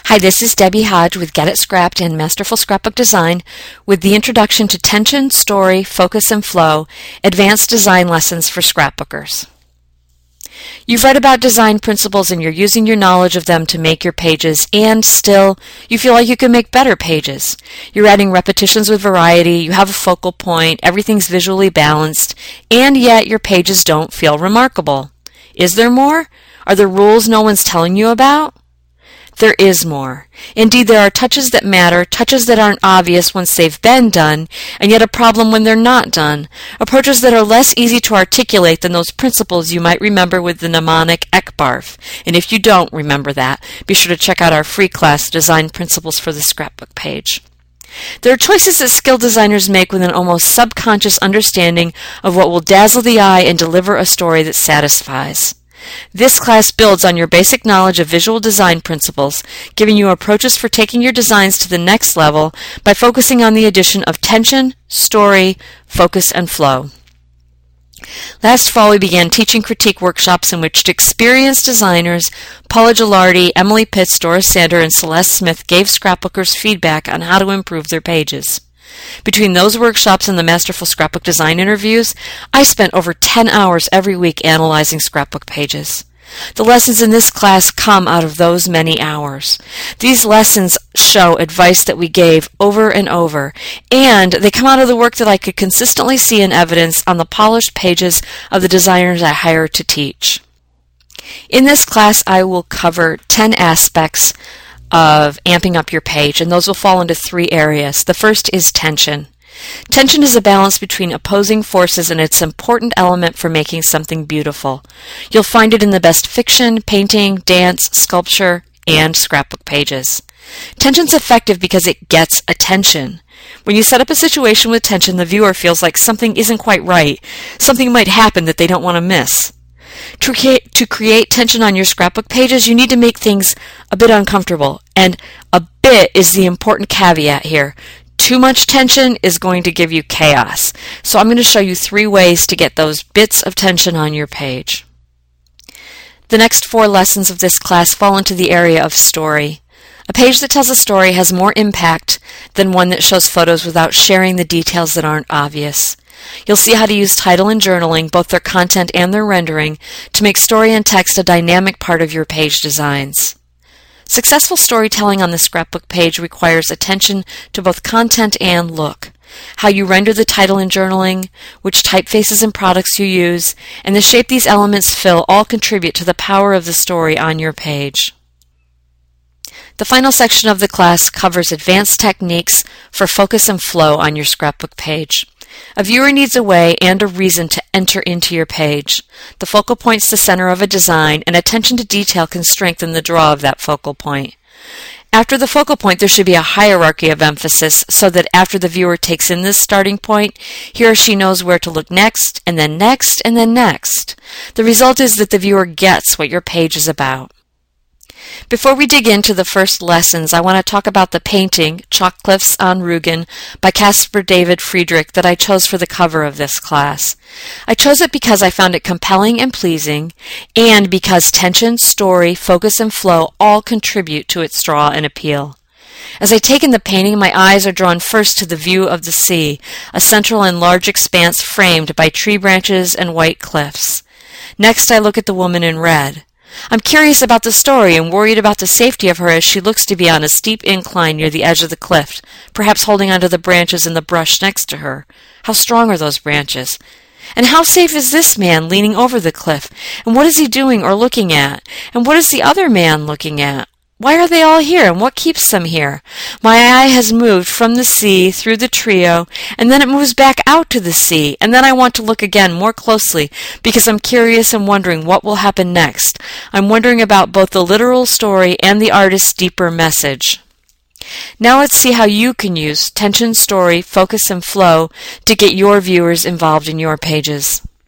Hi, this is Debbie Hodge with Get It Scrapped and Masterful Scrapbook Design with the introduction to Tension, Story, Focus, and Flow, Advanced Design Lessons for Scrapbookers. You've read about design principles and you're using your knowledge of them to make your pages, and still, you feel like you can make better pages. You're adding repetitions with variety, you have a focal point, everything's visually balanced, and yet your pages don't feel remarkable. Is there more? Are there rules no one's telling you about? There is more. Indeed, there are touches that matter, touches that aren't obvious once they've been done, and yet a problem when they're not done. Approaches that are less easy to articulate than those principles you might remember with the mnemonic ECBARF. And if you don't remember that, be sure to check out our free class, Design Principles for the Scrapbook page. There are choices that skilled designers make with an almost subconscious understanding of what will dazzle the eye and deliver a story that satisfies. This class builds on your basic knowledge of visual design principles, giving you approaches for taking your designs to the next level by focusing on the addition of tension, story, focus, and flow. Last fall, we began teaching critique workshops in which experienced designers Paula Gilardi, Emily Pitts, Doris Sander, and Celeste Smith gave scrapbookers feedback on how to improve their pages. Between those workshops and the Masterful Scrapbook Design interviews, I spent over 10 hours every week analyzing scrapbook pages. The lessons in this class come out of those many hours. These lessons show advice that we gave over and over, and they come out of the work that I could consistently see in evidence on the polished pages of the designers I hired to teach. In this class, I will cover 10 aspects of amping up your page, and those will fall into 3 areas. The first is tension. Tension is a balance between opposing forces, and it's an important element for making something beautiful. You'll find it in the best fiction, painting, dance, sculpture, and scrapbook pages. Tension's effective because it gets attention. When you set up a situation with tension, the viewer feels like something isn't quite right. Something might happen that they don't want to miss. To create tension on your scrapbook pages, you need to make things a bit uncomfortable, and a bit is the important caveat here. Too much tension is going to give you chaos. So I'm going to show you 3 ways to get those bits of tension on your page. The next 4 lessons of this class fall into the area of story. A page that tells a story has more impact than one that shows photos without sharing the details that aren't obvious. You'll see how to use title and journaling, both their content and their rendering, to make story and text a dynamic part of your page designs. Successful storytelling on the scrapbook page requires attention to both content and look. How you render the title and journaling, which typefaces and products you use, and the shape these elements fill all contribute to the power of the story on your page. The final section of the class covers advanced techniques for focus and flow on your scrapbook page. A viewer needs a way and a reason to enter into your page. The focal point's the center of a design, and attention to detail can strengthen the draw of that focal point. After the focal point, there should be a hierarchy of emphasis so that after the viewer takes in this starting point, he or she knows where to look next, and then next, and then next. The result is that the viewer gets what your page is about. Before we dig into the first lessons, I want to talk about the painting, Chalk Cliffs on Rügen, by Caspar David Friedrich that I chose for the cover of this class. I chose it because I found it compelling and pleasing, and because tension, story, focus, and flow all contribute to its draw and appeal. As I take in the painting, my eyes are drawn first to the view of the sea, a central and large expanse framed by tree branches and white cliffs. Next, I look at the woman in red. I'm curious about the story and worried about the safety of her as she looks to be on a steep incline near the edge of the cliff, perhaps holding onto the branches and the brush next to her. How strong are those branches? And how safe is this man leaning over the cliff? And what is he doing or looking at? And what is the other man looking at? Why are they all here, and what keeps them here? My eye has moved from the sea through the trio, and then it moves back out to the sea, and then I want to look again more closely because I'm curious and wondering what will happen next. I'm wondering about both the literal story and the artist's deeper message. Now let's see how you can use tension, story, focus, and flow to get your viewers involved in your pages.